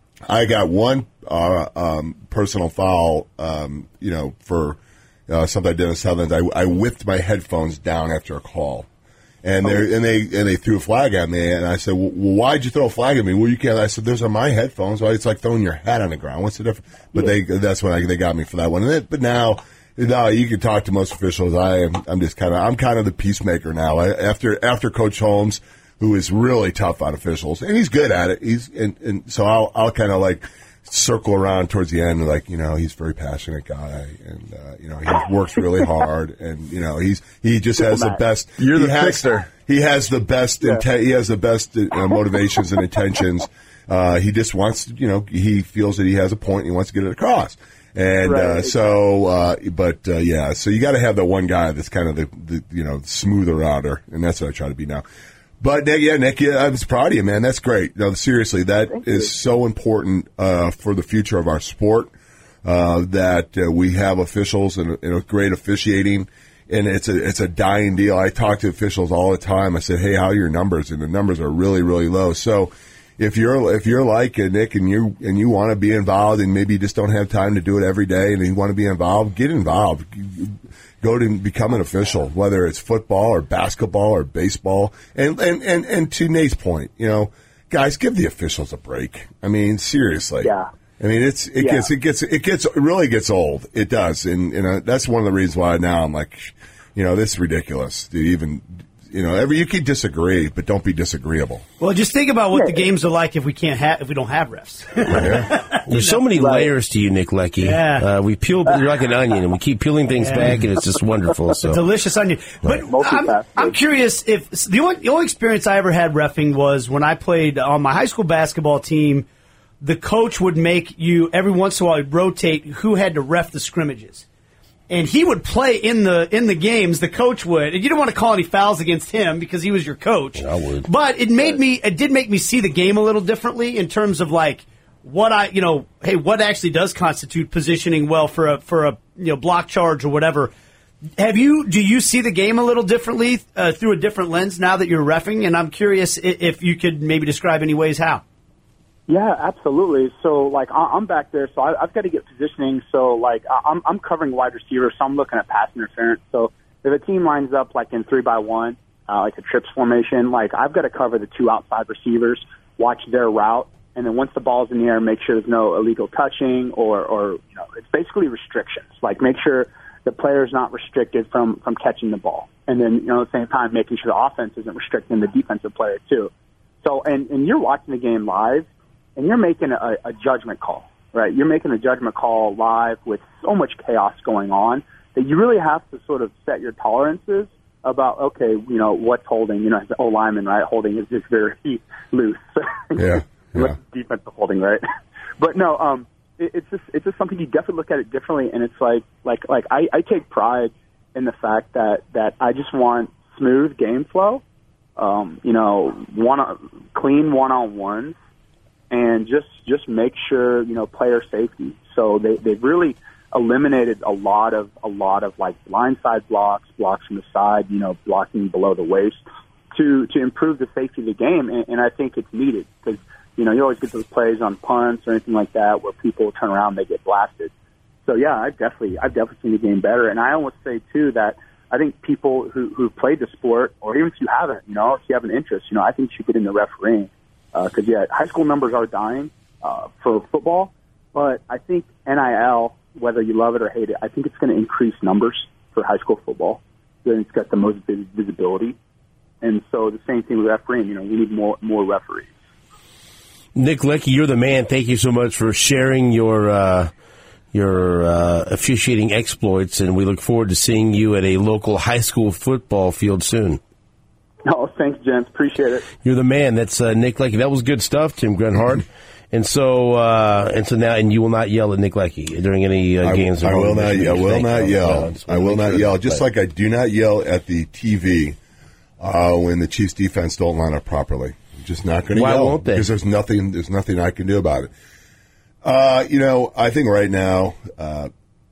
C: I got one uh, um, personal foul, um, you know, for uh, something I did in Southland. I, I whipped my headphones down after a call, and they and they and they threw a flag at me. And I said, "Well, why'd you throw a flag at me?" "Well, you can't." I said, "Those are my headphones. Well, it's like throwing your hat on the ground. What's the difference?" But they that's when I, they got me for that one. And then, but now. No, you can talk to most officials. I am. I'm just kind of. I'm kind of the peacemaker now. I, after after Coach Holmes, who is really tough on officials, and he's good at it. He's and, and so I'll I'll kind of like circle around towards the end, like you know he's a very passionate guy, and uh, you know he works really hard, and you know he's he just has the best.
E: You're
C: he
E: the
C: has,
E: fixer.
C: He has the best.
H: Yeah.
C: Inte- he has the best uh, motivations and intentions. Uh, he just wants, you know, he feels that he has a point. And he wants to get it across. And
H: Right,
C: uh, so, uh, but uh, yeah, so you got to have the one guy that's kind of the, the you know smoother router, and that's what I try to be now. But Nick, yeah, Nick, yeah, I was proud of you, man. That's great. No, seriously, that
H: Thank
C: is
H: you.
C: so important uh, for the future of our sport. Uh, that uh, we have officials and, and great officiating, and it's a it's a dying deal. I talk to officials all the time. I said, "Hey, how are your numbers?" And the numbers are really, really low. So. If you're if you're like uh, Nick and you and you want to be involved and maybe you just don't have time to do it every day and you want to be involved, get involved. Go to become an official, whether it's football or basketball or baseball. And and, and, and to Nate's point, you know, guys, give the officials a break. I mean, seriously.
H: Yeah.
C: I mean, it's it
H: Yeah.
C: gets it gets it gets it really gets old. It does, and and uh, that's one of the reasons why now I'm like, you know, this is ridiculous to even. You know, every you can disagree, but don't be disagreeable.
D: Well, just think about what the games are like if we can't have if we don't have refs.
B: There's so many layers to you, Nick Leckie.
D: Yeah.
B: Uh, we peel, you're like an onion, and we keep peeling things
D: Yeah.
B: back, and it's just wonderful. So
D: Delicious onion. But I'm,
H: Multifaceted.
D: I'm curious if the only the only experience I ever had reffing was when I played on my high school basketball team. The coach would make you every once in a while he'd rotate who had to ref the scrimmages. and he would play in the in the games. The coach would, and you don't want to call any fouls against him because he was your coach.
B: I would,
D: but it made me, it did make me see the game a little differently in terms of like what I, you know, hey, what actually does constitute positioning well for a for a you know block charge or whatever. Have you? Do you see the game a little differently uh, through a different lens now that you're reffing? And I'm curious if you could maybe describe any ways how.
H: Yeah, absolutely. So, like, I'm back there, so I've got to get positioning. So, like, I'm I'm covering wide receiver, so I'm looking at pass interference. So, if a team lines up like in three by one, uh, like a trips formation, like I've got to cover the two outside receivers, watch their route, and then once the ball's in the air, make sure there's no illegal touching or or you know, it's basically restrictions. Like, make sure the player's not restricted from, from catching the ball. And then, you know, at the same time, making sure the offense isn't restricting the defensive player, too. So, and, and you're watching the game live, and you're making a, a judgment call, right? You're making a judgment call live with so much chaos going on that you really have to sort of set your tolerances about, okay, you know, what's holding, you know, as the O-lineman, right? Holding is just very loose.
C: Yeah. yeah.
H: Defensive holding, right? But no, um, it's just it's just something you definitely look at it differently, and it's like like like I, I take pride in the fact that, that I just want smooth game flow, um, you know, one clean one on ones, and just just make sure you know player safety. So they they've really eliminated a lot of a lot of like blindside blocks, blocks from the side, you know, blocking below the waist to to improve the safety of the game, and, and I think it's needed because. You know, you always get those plays on punts or anything like that where people turn around and they get blasted. So, yeah, I've definitely, I've definitely seen the game better. And I almost say, too, that I think people who, who've played the sport, or even if you haven't, you know, if you have an interest, you know, I think you should get into refereeing. Because, uh, yeah, high school numbers are dying uh, for football. But I think N I L, whether you love it or hate it, I think it's going to increase numbers for high school football. Then it's got the most vis- visibility. And so the same thing with refereeing. You know, we need more more referees.
B: Nick Lecky, you're the man. Thank you so much for sharing your uh, your uh, officiating exploits, and we look forward to seeing you at a local high school football field soon.
H: Oh, thanks, gents. Appreciate it.
B: You're the man. That's uh, Nick Lecky. That was good stuff, Tim Grunhard. and so uh, and so now, and you will not yell at Nick Lecky during any uh, games.
C: I, I will not. I will not yell. I will not yell. Just like I do not yell at the T V uh, when the Chiefs' defense don't line up properly. Just not going to yell.
B: Why won't they?
C: Because there's nothing. There's nothing I can do about it. Uh, you know, I think right now, uh,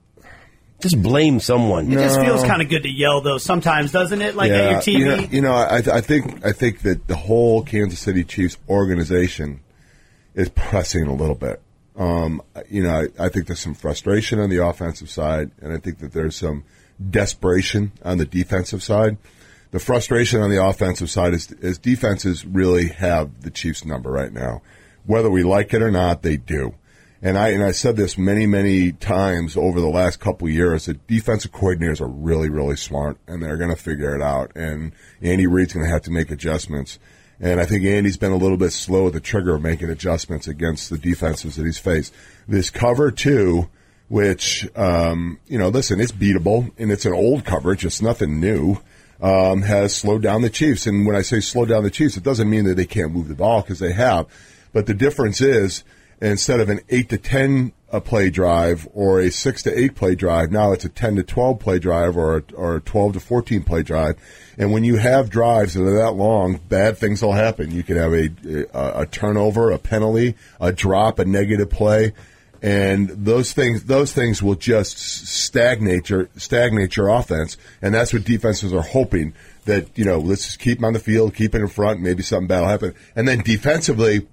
B: just blame someone.
D: It
C: no.
D: just feels kind of good to yell, though. Sometimes, doesn't it? Like
C: yeah,
D: at your T V.
C: You know, you know I, I think I think that the whole Kansas City Chiefs organization is pressing a little bit. Um, you know, I, I think there's some frustration on the offensive side, and I think that there's some desperation on the defensive side. The frustration on the offensive side is, is defenses really have the Chiefs' number right now. Whether we like it or not, they do. And I and I said this many, many times over the last couple of years that defensive coordinators are really, really smart, and they're going to figure it out. And Andy Reid's going to have to make adjustments. And I think Andy's been a little bit slow at the trigger of making adjustments against the defenses that he's faced. This cover two, which, um, you know, listen, it's beatable, and it's an old coverage. It's nothing new. Um, has slowed down the Chiefs. And when I say slow down the Chiefs, it doesn't mean that they can't move the ball, because they have. But the difference is, instead of an eight to ten a play drive or a six to eight play drive, now it's a ten to twelve play drive or a, or a twelve to fourteen play drive. And when you have drives that are that long, bad things will happen. You could have a, a, a turnover, a penalty, a drop, a negative play. And those things, those things will just stagnate your stagnate your offense, and that's what defenses are hoping, that, you know, let's just keep them on the field, keep it in front, maybe something bad will happen. And then defensively,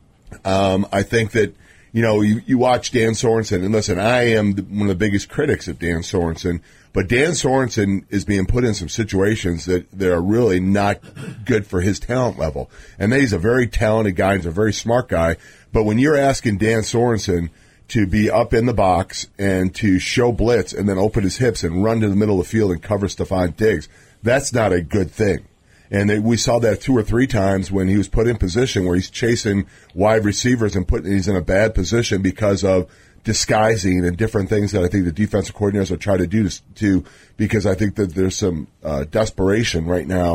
C: um, I think that, you know, you, you watch Dan Sorensen, and listen, I am the, one of the biggest critics of Dan Sorensen, but Dan Sorensen is being put in some situations that, that are really not good for his talent level. And he's a very talented guy, he's a very smart guy, but when you're asking Dan Sorensen to be up in the box and to show blitz and then open his hips and run to the middle of the field and cover Stephon Diggs, that's not a good thing. And they, we saw that two or three times when he was put in position where he's chasing wide receivers and put, he's in a bad position because of disguising and different things that I think the defensive coordinators are trying to do to, to because I think that there's some uh, desperation right now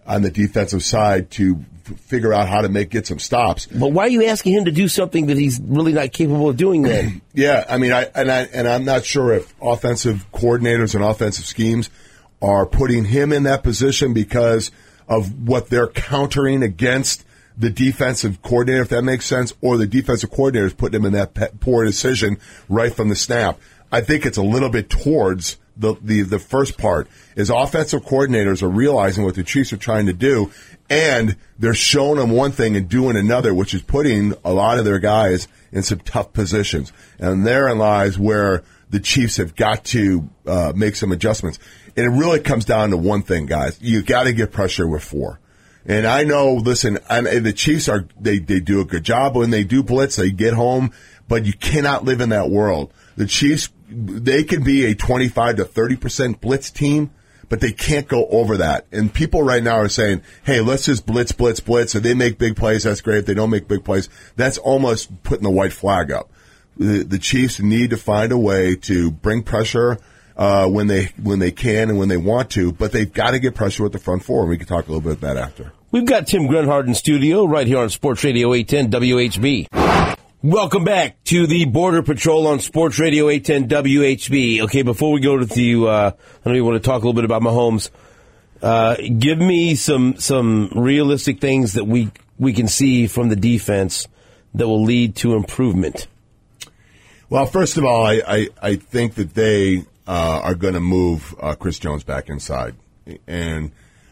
C: on the defensive side to f- figure out how to make get some stops.
B: But why are you asking him to do something that he's really not capable of doing then?
C: Yeah, I mean, I and I and I'm not sure if offensive coordinators and offensive schemes are putting him in that position because of what they're countering against the defensive coordinator, if that makes sense, or the defensive coordinator is putting him in that pe- poor decision right from the snap. I think it's a little bit towards the, the, the first part, is offensive coordinators are realizing what the Chiefs are trying to do, and they're showing them one thing and doing another, which is putting a lot of their guys in some tough positions. And therein lies where the Chiefs have got to uh, make some adjustments. And it really comes down to one thing, guys. You got to get pressure with four. And I know, listen, and the Chiefs are, they, they do a good job when they do blitz, they get home, but you cannot live in that world. The Chiefs, they can be a twenty-five to thirty percent blitz team, but they can't go over that. And people right now are saying, hey, let's just blitz, blitz, blitz. If they make big plays, that's great. If they don't make big plays, that's almost putting the white flag up. The, the Chiefs need to find a way to bring pressure Uh, when they when they can and when they want to, but they've got to get pressure with the front four. We can talk a little bit about that after.
B: We've got Tim Grunhard in studio right here on Sports Radio eight ten W H B. Welcome back to the Border Patrol on Sports Radio eight ten W H B. Okay, before we go to the, uh, I know you want to talk a little bit about Mahomes. Uh, give me some some realistic things that we we can see from the defense that will lead to improvement.
C: Well, first of all, I I, I think that they uh, are going to move uh, Chris Jones back inside, and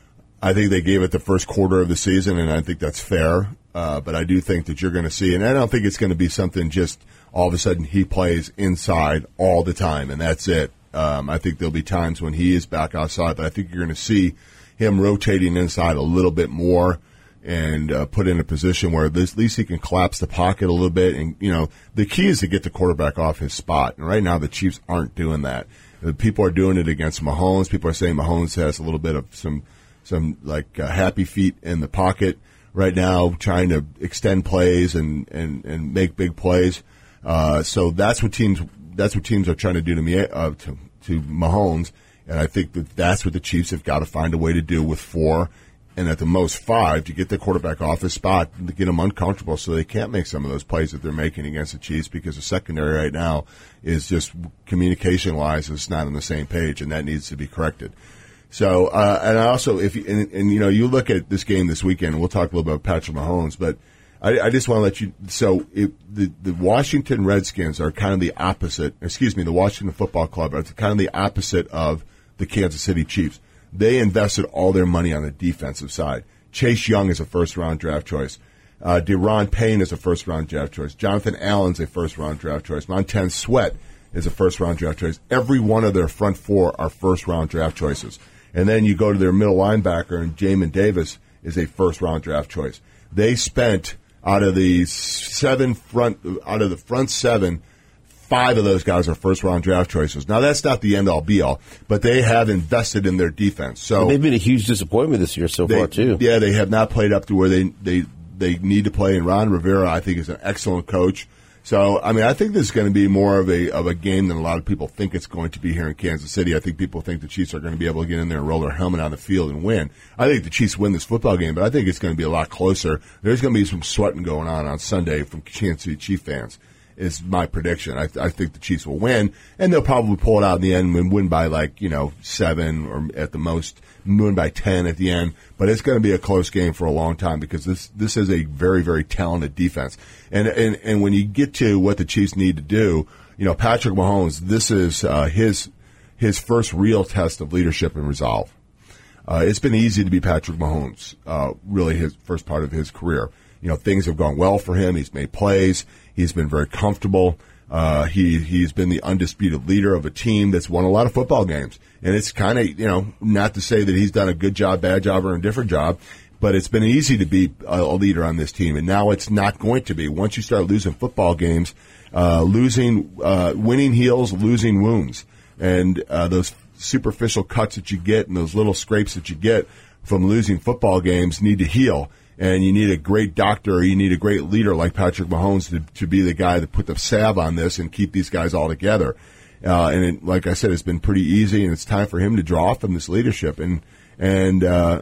C: I think they gave it the first quarter of the season, and I think that's fair. Uh, but I do think that you're going to see, and I don't think it's going to be something just all of a sudden he plays inside all the time, and that's it. Um, I think there'll be times when he is back outside, but I think you're going to see him rotating inside a little bit more and uh, put in a position where this, at least he can collapse the pocket a little bit. And, you know, the key is to get the quarterback off his spot. And right now the Chiefs aren't doing that. People are doing it against Mahomes. People are saying Mahomes has a little bit of some, some like uh, happy feet in the pocket right now, trying to extend plays and, and, and make big plays. Uh, so that's what teams, that's what teams are trying to do to me, uh, to, to Mahomes. And I think that that's what the Chiefs have got to find a way to do with four and at the most five to get the quarterback off his spot and to get them uncomfortable so they can't make some of those plays that they're making against the Chiefs, because the secondary right now is just communication-wise is not on the same page, and that needs to be corrected. So, uh, and I also, if you, and, and, you know, you look at this game this weekend, and we'll talk a little bit about Patrick Mahomes, but I, I just want to let you, so it, the, the Washington Redskins are kind of the opposite, excuse me, the Washington Football Club are kind of the opposite of the Kansas City Chiefs. They invested all their money on the defensive side. Chase Young is a first-round draft choice. Uh, Deron Payne is a first-round draft choice. Jonathan Allen's a first-round draft choice. Montez Sweat is a first-round draft choice. Every one of their front four are first-round draft choices. And then you go to their middle linebacker, and Jamin Davis is a first-round draft choice. They spent out of the seven front, out of the front seven, five of those guys are first-round draft choices. Now, that's not the end-all, be-all, but they have invested in their defense. So
B: well, they've been a huge disappointment this year so
C: they,
B: far, too.
C: Yeah, they have not played up to where they, they, they need to play. And Ron Rivera, I think, is an excellent coach. So, I mean, I think this is going to be more of a of a game than a lot of people think it's going to be here in Kansas City. I think people think the Chiefs are going to be able to get in there and roll their helmet on the field and win. I think the Chiefs win this football game, but I think it's going to be a lot closer. There's going to be some sweating going on on Sunday from Kansas City Chief fans. Is my prediction. I, I think the Chiefs will win, and they'll probably pull it out in the end and win by like, you know, seven or at the most win by ten at the end. But it's going to be a close game for a long time because this this is a very, very talented defense. And and and when you get to what the Chiefs need to do, you know, Patrick Mahomes, this is uh, his his first real test of leadership and resolve. Uh, it's been easy to be Patrick Mahomes, uh, really his first part of his career. You know, things have gone well for him. He's made plays. He's been very comfortable. Uh, he, he's been the undisputed leader of a team that's won a lot of football games. And it's kind of, you know, not to say that he's done a good job, bad job, or a different job, but it's been easy to be a, a leader on this team. And now it's not going to be. Once you start losing football games, uh, losing, uh, winning heals, losing wounds. And, uh, those superficial cuts that you get and those little scrapes that you get from losing football games need to heal. And you need a great doctor, or you need a great leader like Patrick Mahomes to, to be the guy that put the salve on this and keep these guys all together. Uh, and it, like I said, it's been pretty easy, and it's time for him to draw from this leadership. And and uh,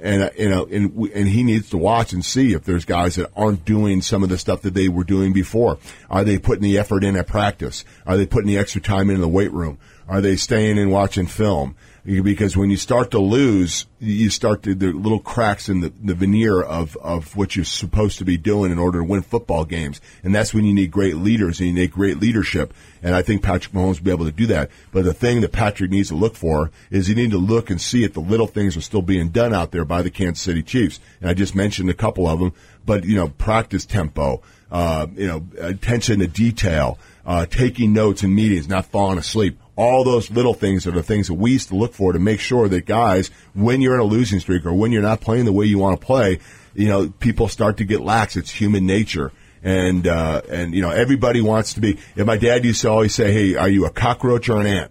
C: and uh, you know, and we- and he needs to watch and see if there's guys that aren't doing some of the stuff that they were doing before. Are they putting the effort in at practice? Are they putting the extra time in the weight room? Are they staying and watching film? Because when you start to lose, you start to, there are little cracks in the, the veneer of, of what you're supposed to be doing in order to win football games. And that's when you need great leaders and you need great leadership. And I think Patrick Mahomes will be able to do that. But the thing that Patrick needs to look for is he needs to look and see if the little things are still being done out there by the Kansas City Chiefs. And I just mentioned a couple of them, but, you know, practice tempo, uh, you know, attention to detail, uh, taking notes in meetings, not falling asleep. All those little things are the things that we used to look for to make sure that guys, when you're in a losing streak or when you're not playing the way you want to play, you know, people start to get lax. It's human nature. And, uh, and, you know, everybody wants to be, and my dad used to always say, hey, are you a cockroach or an ant?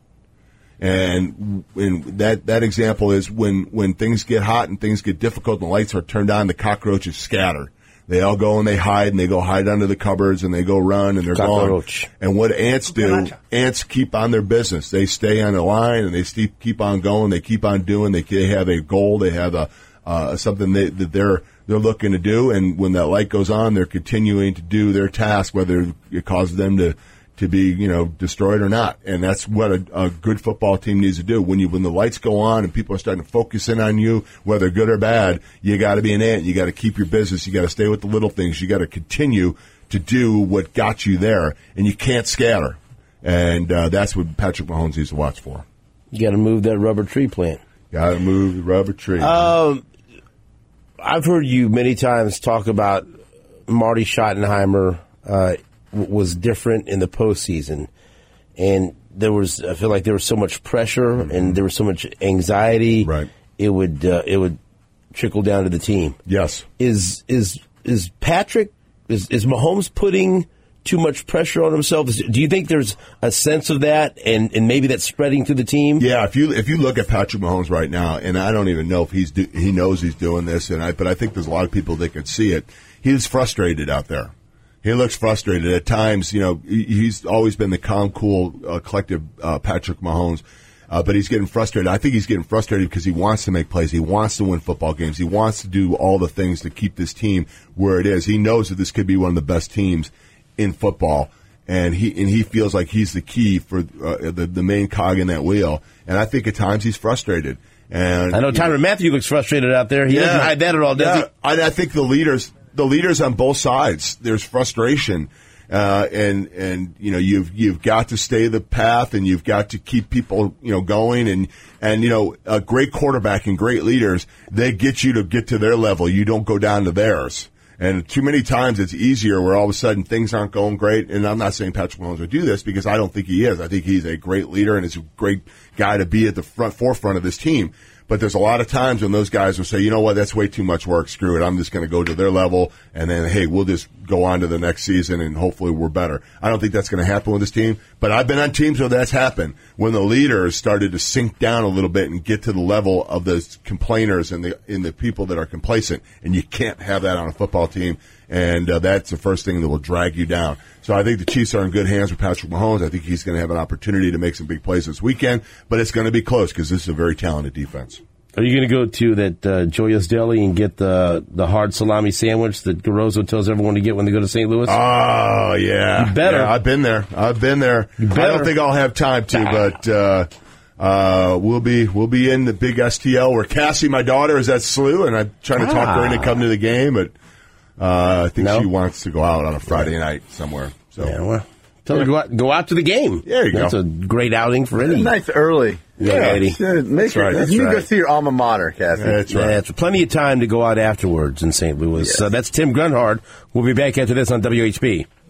C: And, and that, that example is when, when things get hot and things get difficult and the lights are turned on, the cockroaches scatter. They all go and they hide, and they go hide under the cupboards, and they go run, and they're
B: Cockroach.
C: gone. And what ants do, ants keep on their business. They stay on the line, and they st- keep on going. They keep on doing. They, they have a goal. They have a uh, something they, that they're they're looking to do. And when that light goes on, they're continuing to do their task, whether it causes them to to be, you know, destroyed or not. And that's what a, a good football team needs to do. When you when the lights go on and people are starting to focus in on you, whether good or bad, you got to be an ant. You got to keep your business. You got to stay with the little things. You got to continue to do what got you there, and you can't scatter. And uh, that's what Patrick Mahomes needs to watch for.
B: You got to move that rubber tree plant.
C: Got to move the rubber tree.
B: Um, I've heard you many times talk about Marty Schottenheimer uh, was different in the postseason, and there was I feel like there was so much pressure mm-hmm. and there was so much anxiety.
C: Right,
B: it would uh, it would trickle down to the team.
C: Yes,
B: is is is Patrick is is Mahomes putting too much pressure on himself? Do you think there's a sense of that, and, and maybe that's spreading through the team?
C: Yeah, if you if you look at Patrick Mahomes right now, and I don't even know if he's do, he knows he's doing this, and I but I think there's a lot of people that can see it. He's frustrated out there. He looks frustrated at times. You know, he's always been the calm, cool, uh, collective uh, Patrick Mahomes, uh, but he's getting frustrated. I think he's getting frustrated because he wants to make plays. He wants to win football games. He wants to do all the things to keep this team where it is. He knows that this could be one of the best teams in football, and he and he feels like he's the key for uh, the the main cog in that wheel. And I think at times he's frustrated. And
B: I know Tyrann Mathieu looks frustrated out there. He
C: yeah,
B: doesn't hide that at all, does
C: yeah. he? I, I think the leaders. The leaders on both sides, there's frustration, uh, and and you know you've you've got to stay the path, and you've got to keep people you know going, and and you know a great quarterback and great leaders, they get you to get to their level. You don't go down to theirs. And too many times it's easier where all of a sudden things aren't going great. And I'm not saying Patrick Mahomes would do this because I don't think he is. I think he's a great leader and is a great guy to be at the front forefront of this team. But there's a lot of times when those guys will say, you know what, that's way too much work. Screw it. I'm just going to go to their level. And then, hey, we'll just go on to the next season and hopefully we're better. I don't think that's going to happen with this team. But I've been on teams where that's happened. When the leaders started to sink down a little bit and get to the level of the complainers and the, and the people that are complacent. And you can't have that on a football team. And uh, that's the first thing that will drag you down. So I think the Chiefs are in good hands with Patrick Mahomes. I think he's going to have an opportunity to make some big plays this weekend, but it's going to be close because this is a very talented defense.
B: Are you going to go to that uh, Joya's Deli and get the the hard salami sandwich that Garozo tells everyone to get when they go to Saint Louis?
C: Oh, yeah.
B: You better.
C: Yeah, I've been there. I've been there. I don't think I'll have time to, but uh, uh, we'll be we'll be in the big S T L where Cassie, my daughter, is at S L U, and I'm trying to ah. talk her into come to the game, but uh, I think
B: no?
C: she wants to go out on a Friday night somewhere. So.
B: Yeah, well, tell her to go out, go out to the game.
C: There you
B: That's
C: go.
B: That's a great outing for any.
E: Nice early.
B: Yeah, lady.
E: Yeah, make sure
C: right,
E: you
C: right.
E: go see your alma mater, Cassie.
C: That's right.
B: Yeah, it's plenty of time to go out afterwards in Saint Louis.
E: Yes.
B: Uh, that's Tim Grunhard. We'll be back after this on W H B.